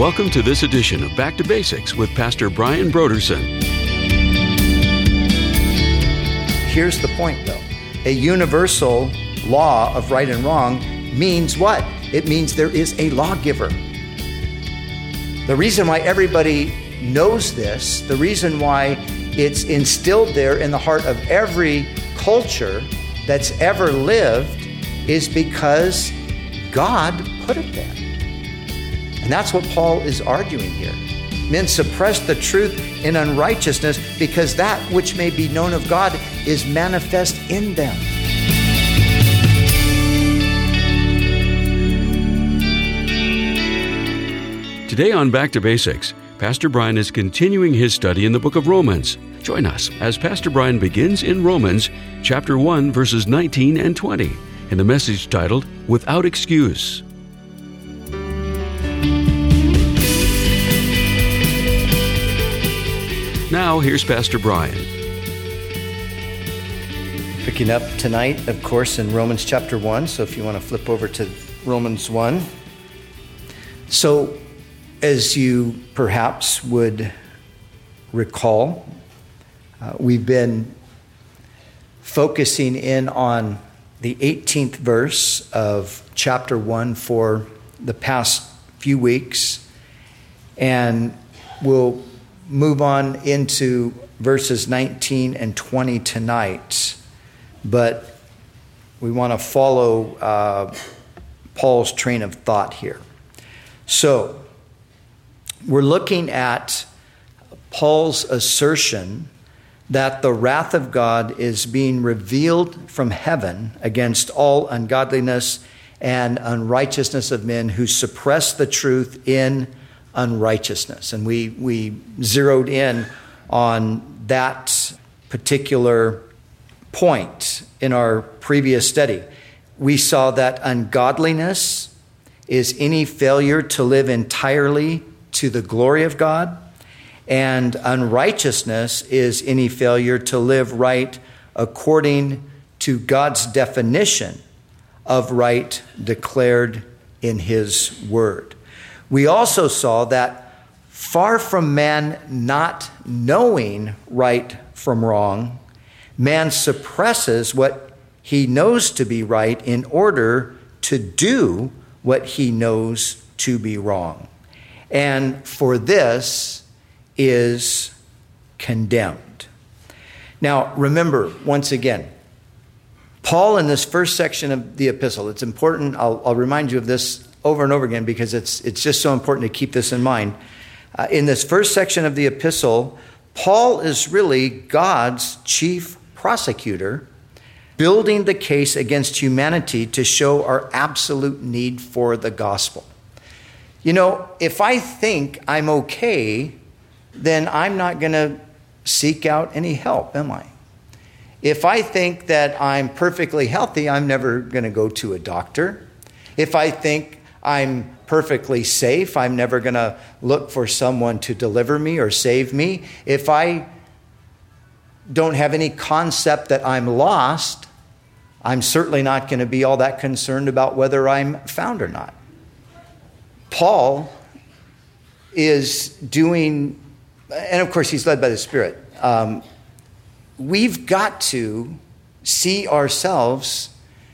Welcome to this edition of Back to Basics with Pastor Brian Broderson. Here's the point, though. A universal law of right and wrong means what? It means there is a lawgiver. The reason why everybody knows this, the reason why it's instilled there in the heart of every culture that's ever lived, is because God put it there. And that's what Paul is arguing here. Men suppress the truth in unrighteousness because that which may be known of God is manifest in them. Today on Back to Basics, Pastor Brian is continuing his study in the book of Romans. Join us as Pastor Brian begins in Romans chapter 1, verses 19 and 20, in the message titled, Without Excuse. Now, here's Pastor Brian. Picking up tonight, of course, in Romans chapter 1. So if you want to flip over to Romans 1. So, as you perhaps would recall, we've been focusing in on the 18th verse of chapter 1 for the past few weeks. And we'll move on into verses 19 and 20 tonight, but we want to follow Paul's train of thought here. So, we're looking at Paul's assertion that the wrath of God is being revealed from heaven against all ungodliness and unrighteousness of men who suppress the truth in unrighteousness. And we zeroed in on that particular point in our previous study. We saw that ungodliness is any failure to live entirely to the glory of God, and unrighteousness is any failure to live right according to God's definition of right declared in His Word. We also saw that far from man not knowing right from wrong, man suppresses what he knows to be right in order to do what he knows to be wrong. And for this is condemned. Now, remember, once again, Paul in this first section of the epistle, it's important, I'll remind you of this over and over again because it's just so important to keep this in mind. In this first section of the epistle, Paul is really God's chief prosecutor, building the case against humanity to show our absolute need for the gospel. You know, if I think I'm okay, then I'm not going to seek out any help, am I? If I think that I'm perfectly healthy, I'm never going to go to a doctor. If I think I'm perfectly safe, I'm never going to look for someone to deliver me or save me. If I don't have any concept that I'm lost, I'm certainly not going to be all that concerned about whether I'm found or not. Paul is doing, and of course he's led by the Spirit. We've got to see ourselves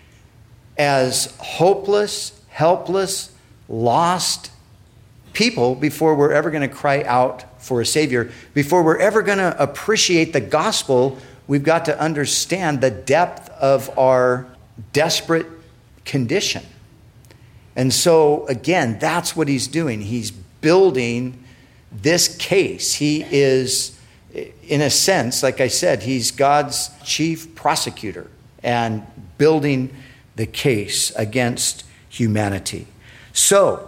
as hopeless, helpless, lost people before we're ever going to cry out for a Savior. Before we're ever going to appreciate the gospel, we've got to understand the depth of our desperate condition. And so, again, that's what he's doing. He's building this case. He is, in a sense, like I said, he's God's chief prosecutor and building the case against humanity. So,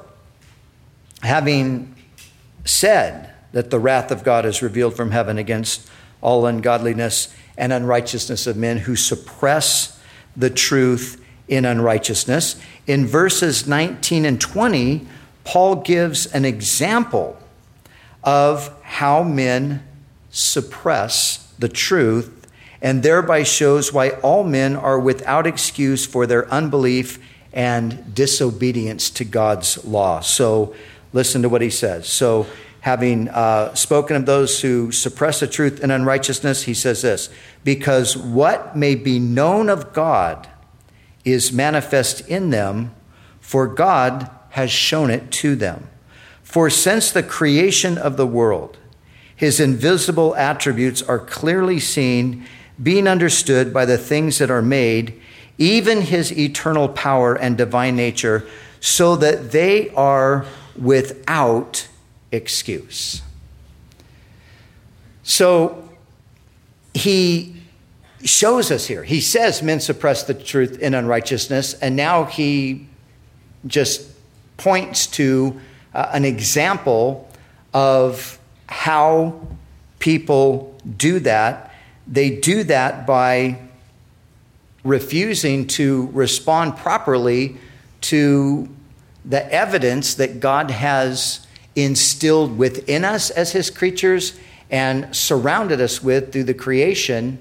having said that the wrath of God is revealed from heaven against all ungodliness and unrighteousness of men who suppress the truth in unrighteousness, in verses 19 and 20, Paul gives an example of how men suppress the truth and thereby shows why all men are without excuse for their unbelief and disobedience to God's law. So Listen to what he says. So having spoken of those who suppress the truth in unrighteousness, he says this, because what may be known of God is manifest in them, for God has shown it to them. For since the creation of the world, his invisible attributes are clearly seen, being understood by the things that are made, even his eternal power and divine nature, so that they are without excuse. So he shows us here. He says men suppress the truth in unrighteousness, and now he just points to an example of how people do that. They do that by refusing to respond properly to the evidence that God has instilled within us as his creatures and surrounded us with through the creation.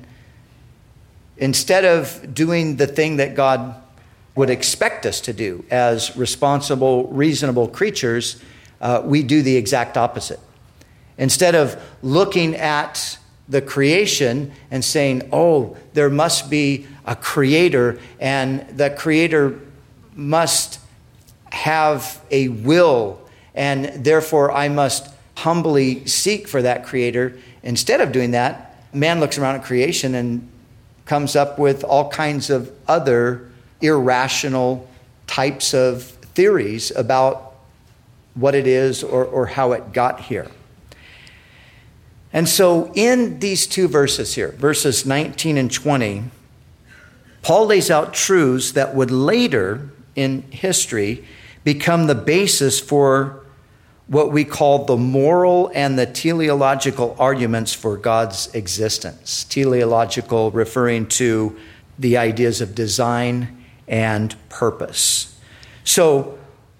Instead of doing the thing that God would expect us to do as responsible, reasonable creatures, we do the exact opposite. Instead of looking at the creation and saying, oh, there must be a creator, and the creator must have a will, and therefore I must humbly seek for that creator. Instead of doing that, man looks around at creation and comes up with all kinds of other irrational types of theories about what it is or how it got here. And so in these two verses here, verses 19 and 20, Paul lays out truths that would later in history become the basis for what we call the moral and the teleological arguments for God's existence. Teleological referring to the ideas of design and purpose. So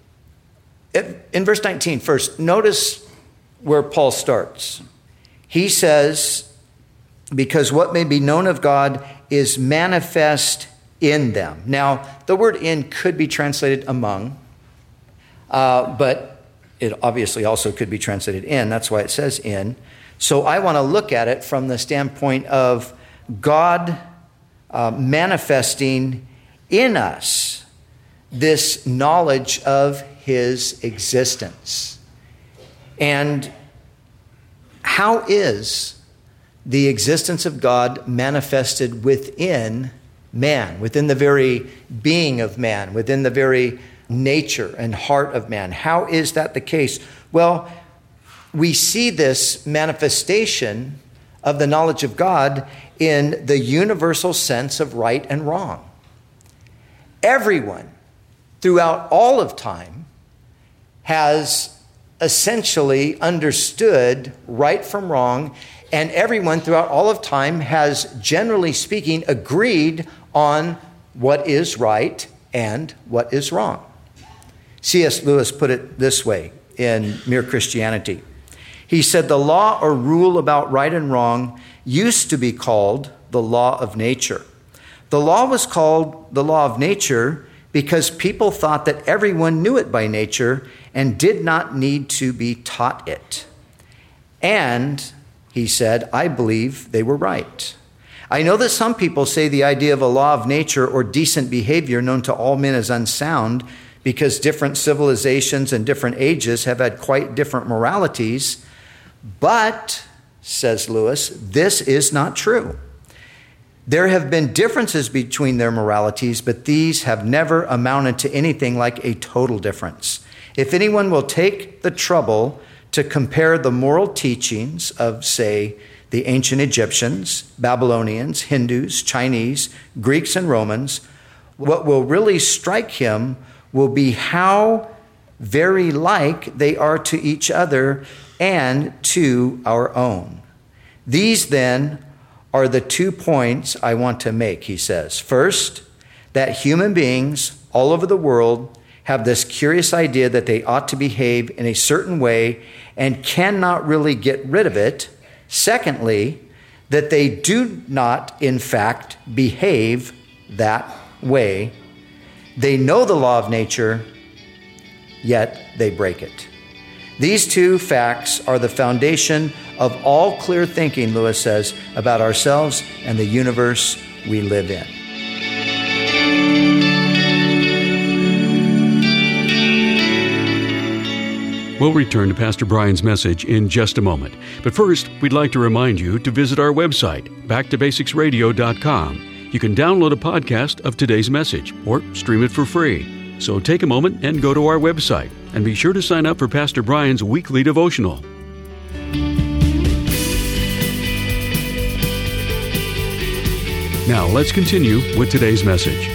in verse 19, first, notice where Paul starts. He says, because what may be known of God is manifest in them. Now, the word in could be translated among, but it obviously also could be translated in. That's why it says in. So I want to look at it from the standpoint of God manifesting in us this knowledge of his existence. And how is the existence of God manifested within man, within the very being of man, within the very nature and heart of man? How is that the case? Well, we see this manifestation of the knowledge of God in the universal sense of right and wrong. Everyone throughout all of time has essentially understood right from wrong, and everyone throughout all of time has, generally speaking, agreed on what is right and what is wrong. C.S. Lewis put it this way in Mere Christianity. He said, the law or rule about right and wrong used to be called the law of nature. The law was called the law of nature because people thought that everyone knew it by nature and did not need to be taught it. And, he said, I believe they were right. I know that some people say the idea of a law of nature or decent behavior known to all men is unsound because different civilizations and different ages have had quite different moralities. But, says Lewis, this is not true. There have been differences between their moralities, but these have never amounted to anything like a total difference. If anyone will take the trouble to compare the moral teachings of, say, the ancient Egyptians, Babylonians, Hindus, Chinese, Greeks, and Romans, what will really strike him will be how very like they are to each other and to our own. These, then, are the 2 points I want to make, he says. First, that human beings all over the world have this curious idea that they ought to behave in a certain way and cannot really get rid of it. Secondly, that they do not, in fact, behave that way. They know the law of nature, yet they break it. These two facts are the foundation of all clear thinking, Lewis says, about ourselves and the universe we live in. We'll return to Pastor Brian's message in just a moment. But first, we'd like to remind you to visit our website, backtobasicsradio.com. You can download a podcast of today's message or stream it for free. So take a moment and go to our website, and be sure to sign up for Pastor Brian's weekly devotional. Now let's continue with today's message.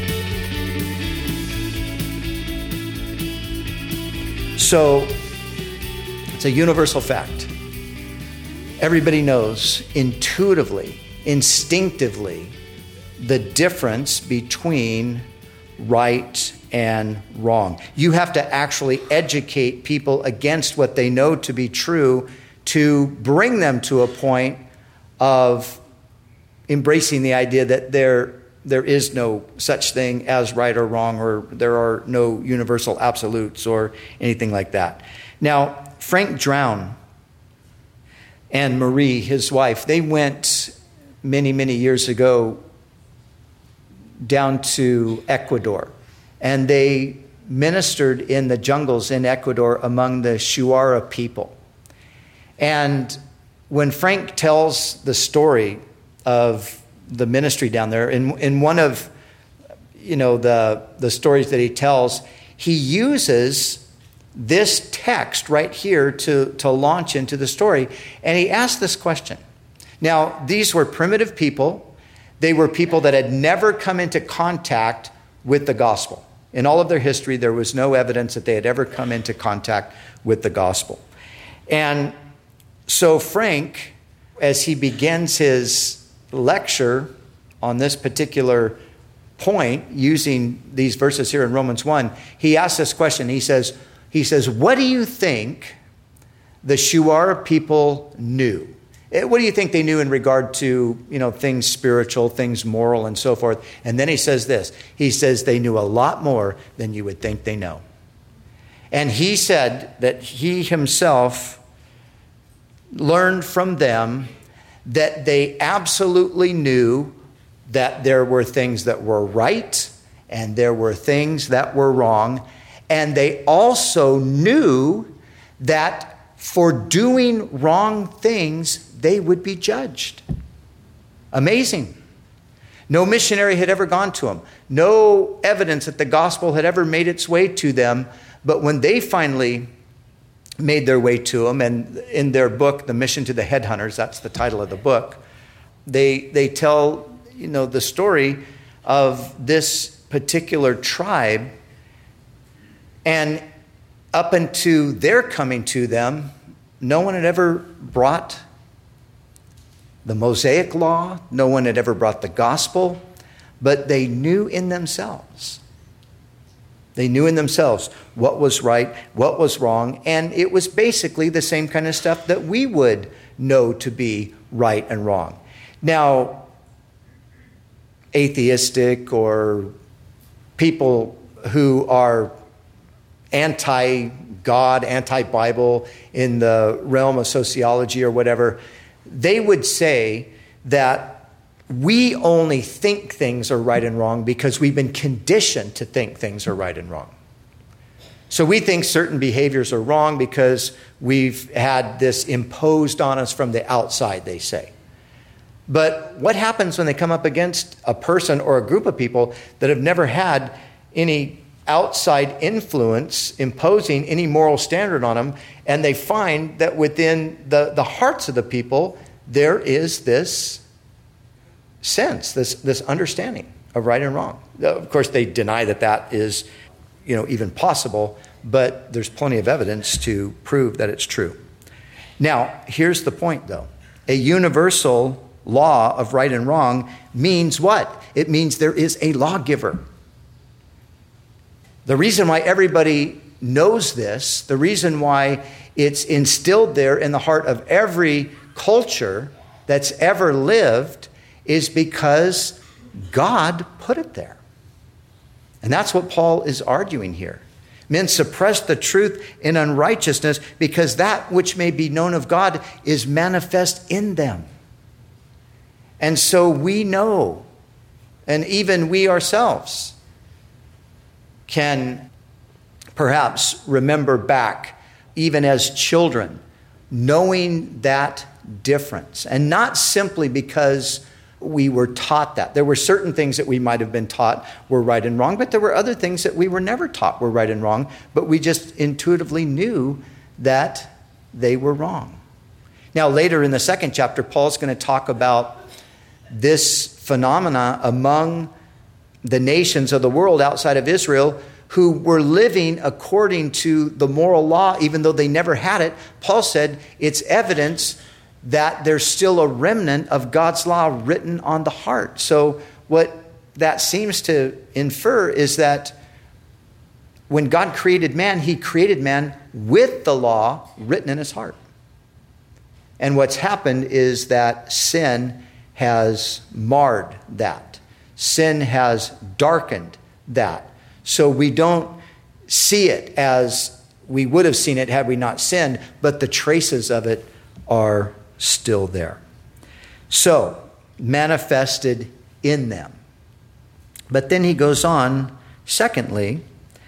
So, it's a universal fact. Everybody knows intuitively, instinctively, the difference between right and wrong. You have to actually educate people against what they know to be true to bring them to a point of embracing the idea that there is no such thing as right or wrong, or there are no universal absolutes or anything like that. Now, Frank Drown and Marie, his wife, they went many, many years ago down to Ecuador, and they ministered in the jungles in Ecuador among the Shuar people. And when Frank tells the story of the ministry down there, in one of the stories that he tells, he uses this text right here to launch into the story. And he asks this question. Now, these were primitive people. They were people that had never come into contact with the gospel. In all of their history, there was no evidence that they had ever come into contact with the gospel. And so Frank, as he begins his lecture on this particular point, using these verses here in Romans 1, he asks this question. He says, what do you think the Shuar people knew? What do you think they knew in regard to, things spiritual, things moral, and so forth? And then he says this. He says they knew a lot more than you would think they know. And he said that he himself learned from them that they absolutely knew that there were things that were right and there were things that were wrong. And they also knew that for doing wrong things, they would be judged. Amazing. No missionary had ever gone to them. No evidence that the gospel had ever made its way to them. But when they finally made their way to them, and in their book, The Mission to the Headhunters, that's the title of the book, they tell, the story of this particular tribe. And up until their coming to them, no one had ever brought the Mosaic law. No one had ever brought the gospel. But they knew in themselves. They knew in themselves what was right, what was wrong. And it was basically the same kind of stuff that we would know to be right and wrong. Now, atheistic or people who are anti-God, anti-Bible in the realm of sociology or whatever, they would say that we only think things are right and wrong because we've been conditioned to think things are right and wrong. So we think certain behaviors are wrong because we've had this imposed on us from the outside, they say. But what happens when they come up against a person or a group of people that have never had any outside influence imposing any moral standard on them, and they find that within the hearts of the people, there is this sense, this understanding of right and wrong. Of course, they deny that is, even possible, but there's plenty of evidence to prove that it's true. Now, here's the point, though. A universal law of right and wrong means what? It means there is a lawgiver. The reason why everybody knows this, the reason why it's instilled there in the heart of every culture that's ever lived, is because God put it there. And that's what Paul is arguing here. Men suppress the truth in unrighteousness because that which may be known of God is manifest in them. And so we know, and even we ourselves can perhaps remember back, even as children, knowing that difference. And not simply because we were taught that. There were certain things that we might have been taught were right and wrong, but there were other things that we were never taught were right and wrong, but we just intuitively knew that they were wrong. Now, later in the second chapter, Paul's going to talk about this phenomena among the nations of the world outside of Israel who were living according to the moral law, even though they never had it. Paul said it's evidence that there's still a remnant of God's law written on the heart. So what that seems to infer is that when God created man, he created man with the law written in his heart. And what's happened is that sin has marred that. Sin has darkened that. So we don't see it as we would have seen it had we not sinned, but the traces of it are still there. So, manifested in them. But then he goes on, secondly,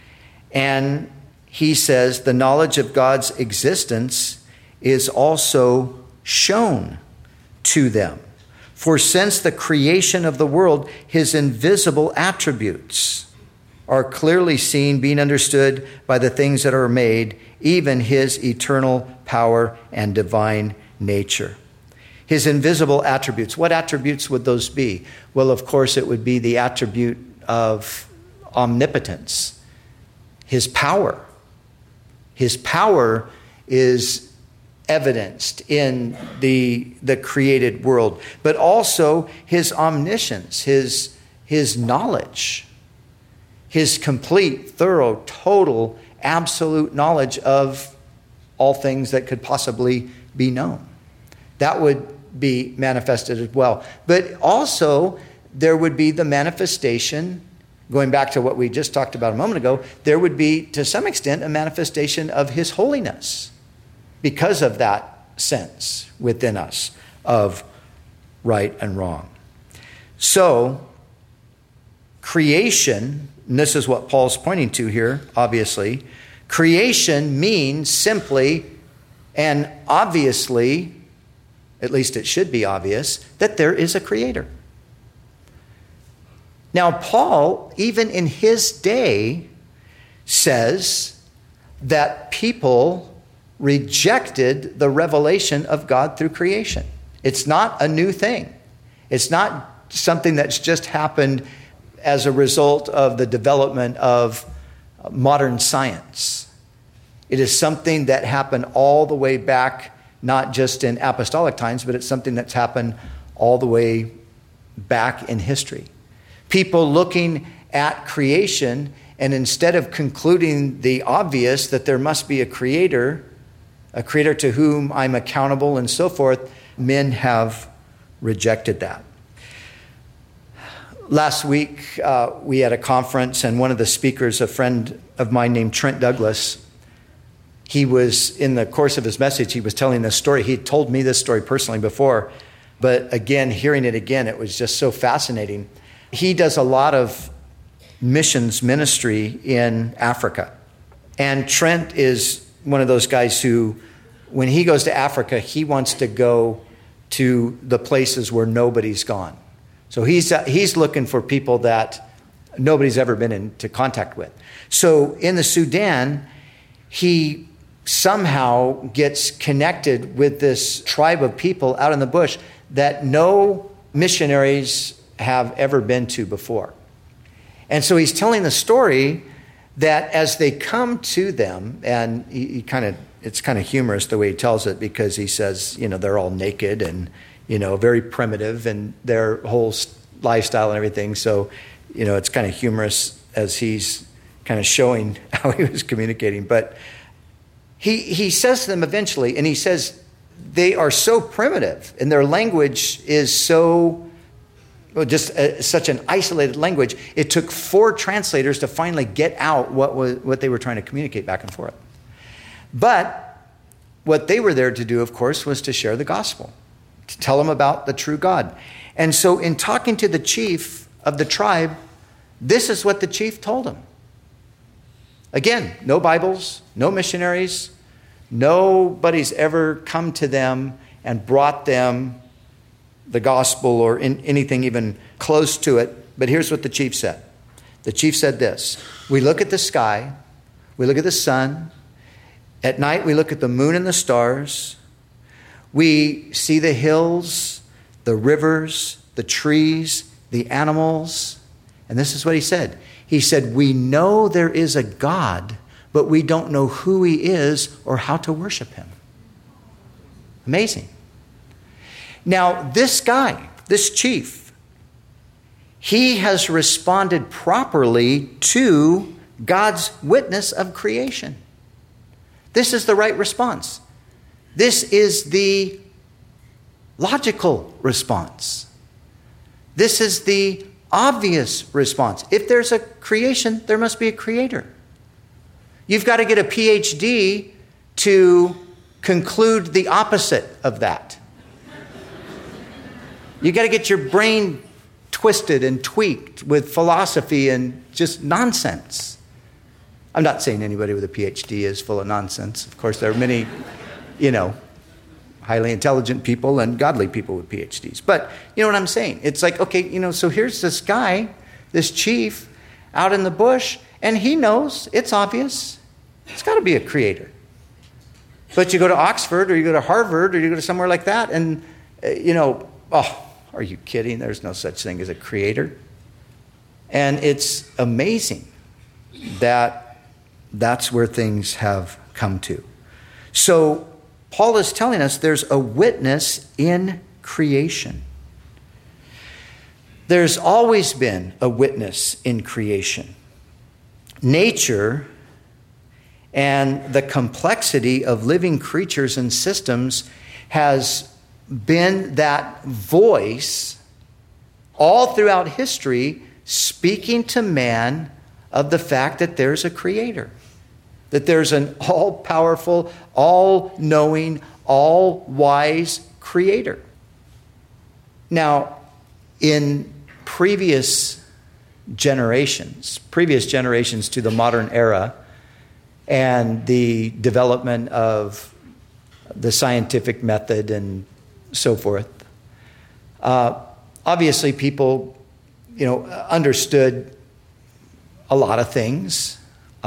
and he says the knowledge of God's existence is also shown to them. For since the creation of the world, his invisible attributes are clearly seen, being understood by the things that are made, even his eternal power and divine nature. His invisible attributes. What attributes would those be? Well, of course, it would be the attribute of omnipotence. His power. His power is evidenced in the created world, but also his omniscience, his knowledge, his complete, thorough, total, absolute knowledge of all things that could possibly be known. That would be manifested as well. But also, there would be the manifestation, going back to what we just talked about a moment ago, there would be, to some extent, a manifestation of his holiness because of that sense within us of right and wrong. So, creation, and this is what Paul's pointing to here, obviously, creation means simply and obviously, at least it should be obvious, that there is a creator. Now, Paul, even in his day, says that people rejected the revelation of God through creation. It's not a new thing. It's not something that's just happened as a result of the development of modern science. It is something that happened all the way back, not just in apostolic times, but it's something that's happened all the way back in history. People looking at creation, and instead of concluding the obvious that there must be a creator to whom I'm accountable and so forth, men have rejected that. Last week, we had a conference, and one of the speakers, a friend of mine named Trent Douglas, he was, in the course of his message, he was telling this story. He had told me this story personally before, but again, hearing it again, it was just so fascinating. He does a lot of missions ministry in Africa. And Trent is one of those guys who, when he goes to Africa, he wants to go to the places where nobody's gone. So he's looking for people that nobody's ever been into contact with. So in the Sudan, he somehow gets connected with this tribe of people out in the bush that no missionaries have ever been to before. And so he's telling the story that as they come to them, and it's kind of humorous the way he tells it, because he says, they're all naked and, very primitive and their whole lifestyle and everything. So, it's kind of humorous as he's kind of showing how he was communicating. But he says to them eventually, and he says they are so primitive and their language is so, such an isolated language. It took 4 translators to finally get out what they were trying to communicate back and forth. But what they were there to do, of course, was to share the gospel, to tell them about the true God. And so in talking to the chief of the tribe, this is what the chief told him. Again, no Bibles, no missionaries, nobody's ever come to them and brought them the gospel or anything even close to it. But here's what the chief said. The chief said this: we look at the sky, we look at the sun. At night, we look at the moon and the stars. We see the hills, the rivers, the trees, the animals. And this is what he said. He said, we know there is a God, but we don't know who he is or how to worship him. Amazing. Now, this guy, this chief, he has responded properly to God's witness of creation. This is the right response. This is the logical response. This is the obvious response. If there's a creation, there must be a creator. You've got to get a PhD to conclude the opposite of that. You got to get your brain twisted and tweaked with philosophy and just nonsense. I'm not saying anybody with a PhD is full of nonsense. Of course, there are many, highly intelligent people and godly people with PhDs. But you know what I'm saying? It's like, okay, so here's this guy, this chief, out in the bush, and he knows, it's obvious, it's got to be a creator. But you go to Oxford, or you go to Harvard, or you go to somewhere like that, and, are you kidding? There's no such thing as a creator. And it's amazing that that's where things have come to. So Paul is telling us there's a witness in creation. There's always been a witness in creation. Nature and the complexity of living creatures and systems has been that voice all throughout history, speaking to man of the fact that there's a creator, that there's an all-powerful, all-knowing, all-wise creator. Now, in previous generations to the modern era and the development of the scientific method and so forth, obviously people, understood a lot of things,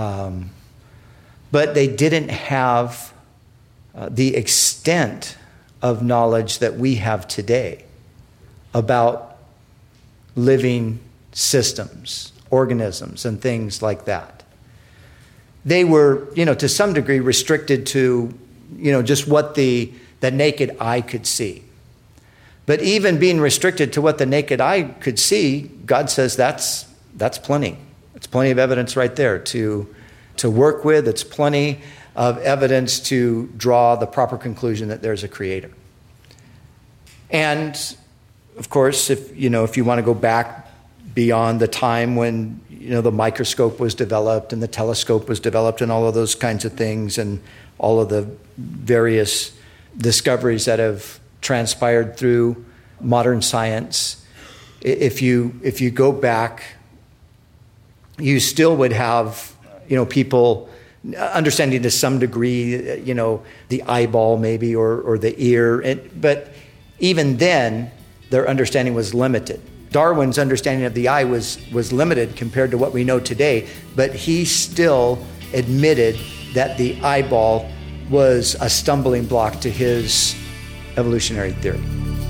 but they didn't have the extent of knowledge that we have today about living systems, organisms, and things like that. They were, to some degree restricted to, just what the naked eye could see. But even being restricted to what the naked eye could see, God says that's plenty. It's plenty of evidence right there to work with. It's plenty of evidence to draw the proper conclusion that there's a creator. And of course, if you want to go back beyond the time when the microscope was developed and the telescope was developed and all of those kinds of things and all of the various discoveries that have transpired through modern science, if you go back, you still would have people understanding to some degree, the eyeball maybe or the ear, but even then their understanding was limited. Darwin's understanding of the eye was limited compared to what we know today, but he still admitted that the eyeball was a stumbling block to his evolutionary theory.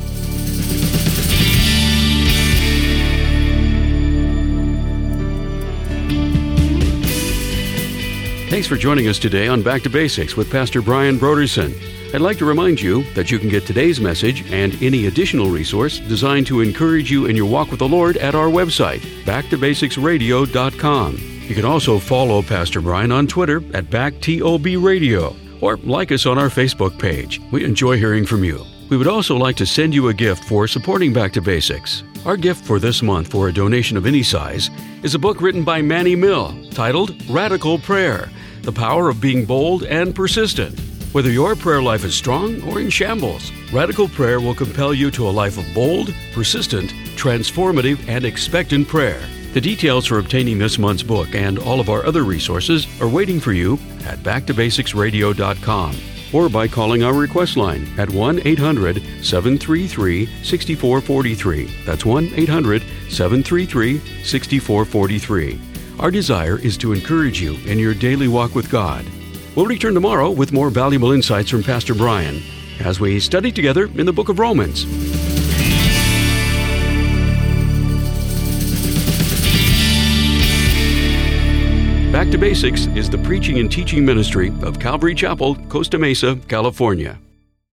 Thanks for joining us today on Back to Basics with Pastor Brian Brodersen. I'd like to remind you that you can get today's message and any additional resource designed to encourage you in your walk with the Lord at our website, backtobasicsradio.com. You can also follow Pastor Brian on Twitter at BackTOBRadio or like us on our Facebook page. We enjoy hearing from you. We would also like to send you a gift for supporting Back to Basics. Our gift for this month for a donation of any size is a book written by Manny Mill titled Radical Prayer, The Power of Being Bold and Persistent. Whether your prayer life is strong or in shambles, Radical Prayer will compel you to a life of bold, persistent, transformative, and expectant prayer. The details for obtaining this month's book and all of our other resources are waiting for you at backtobasicsradio.com or by calling our request line at 1-800-733-6443. That's 1-800-733-6443. Our desire is to encourage you in your daily walk with God. We'll return tomorrow with more valuable insights from Pastor Brian as we study together in the book of Romans. Back to Basics is the preaching and teaching ministry of Calvary Chapel, Costa Mesa, California.